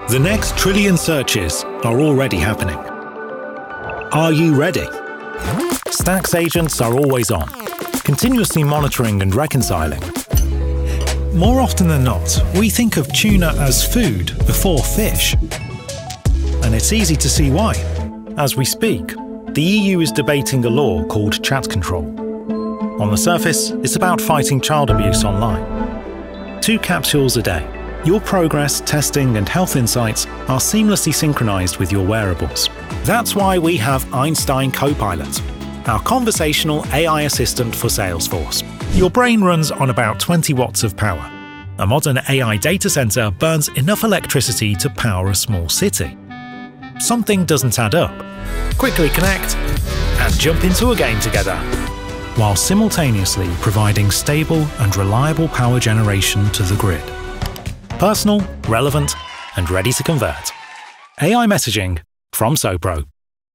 The next trillion searches are already happening. Are you ready? Stax agents are always on, continuously monitoring and reconciling. More often than not, we think of tuna as food before fish. And it's easy to see why. As we speak, the EU is debating a law called Chat Control. On the surface, it's about fighting child abuse online. 2 capsules a day. Your progress, testing, and health insights are seamlessly synchronized with your wearables. That's why we have Einstein Copilot, our conversational AI assistant for Salesforce. Your brain runs on about 20 watts of power. A modern AI data center burns enough electricity to power a small city. Something doesn't add up. Quickly connect and jump into a game together, while simultaneously providing stable and reliable power generation to the grid. Personal, relevant, and ready to convert. AI messaging from Sopro.